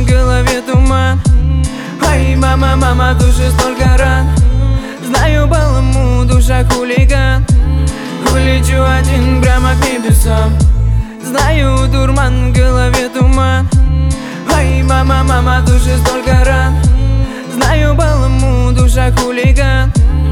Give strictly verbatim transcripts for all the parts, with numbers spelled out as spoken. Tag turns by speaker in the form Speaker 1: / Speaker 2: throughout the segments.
Speaker 1: в голове туман. Ай, мама, мама, душе столько ран. Знаю, баламу, душа хулиган. Улечу один прямо к небесам. Знаю, дурман, в голове туман. Ай, мама, мама, душе столько ран. Знаю, баламу, душа хулиган.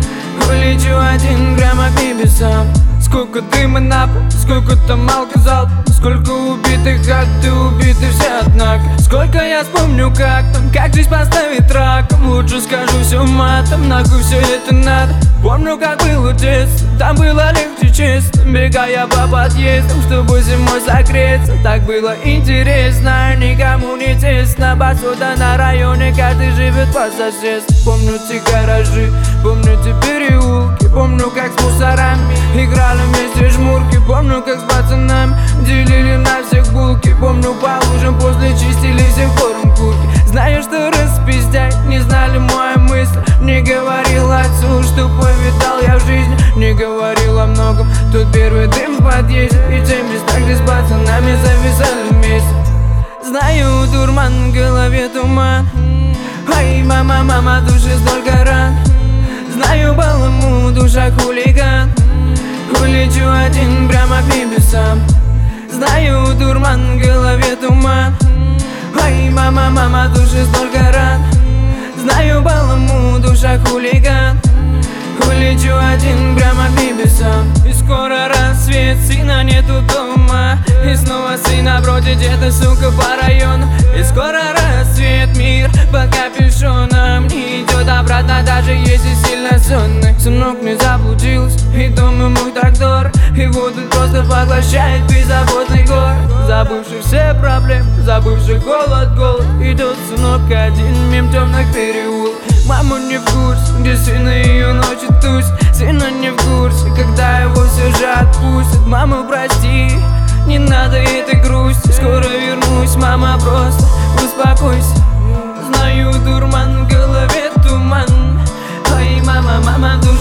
Speaker 1: Улечу один прямо к небесам. Сколько дыма на пол, сколько там алкозал, сколько убитых, а ты убиты все однако. Сколько я вспомню, как там, как жизнь поставит раком. Лучше скажу все матом, нахуй все это надо. Помню, как было детство, там было легче честно. Бегая по подъездам, чтобы зимой согреться. Так было интересно, никому не тесно. Посуда на районе, каждый живет по соседству. Помню те гаражи, помню те переулки. Помню, как с мусорами играли вместе жмурки. Помню, как с пацанами делили на всех булки. Помню, по лужам после чистили всех корм курки. Знаю, что распиздяй, не знали мои мысли. Не говорил отцу, что повидал я в жизни. Не говорил о многом, тут первый дым в подъезде. И те места, где с пацанами зависали вместе. Знаю, дурман, в голове туман. Ай, мама, мама, душе столько ран. Знаю, баламу, душа хулиган. Улечу один прямо к небесам. Знаю, дурман, в голове туман. Ай, мама, мама, душе столько ран. Знаю, баламу, душа хулиган. Улечу один прямо к небесам. И скоро рассвет, сына нету дома. И снова сына бродит где-то, сука, по району. И скоро рассвет, мир под капюшоном. Не идет обратно, даже если сильно сонный. Сынок не заблудился, и дом ему так дорог. И вот он просто поглощает беззаботный город. Забывший все проблемы, забывший голод, голод. Идет сынок один мимо темных переулков. Мама не в курсе, где сын ее ночью тусь. Сына не в курсе, когда его все же отпустят. Мама, прости, не надо этой грусти. Скоро вернусь, мама, просто успокойся. Знаю, дурман, в голове туман. Ай, мама, мама, душа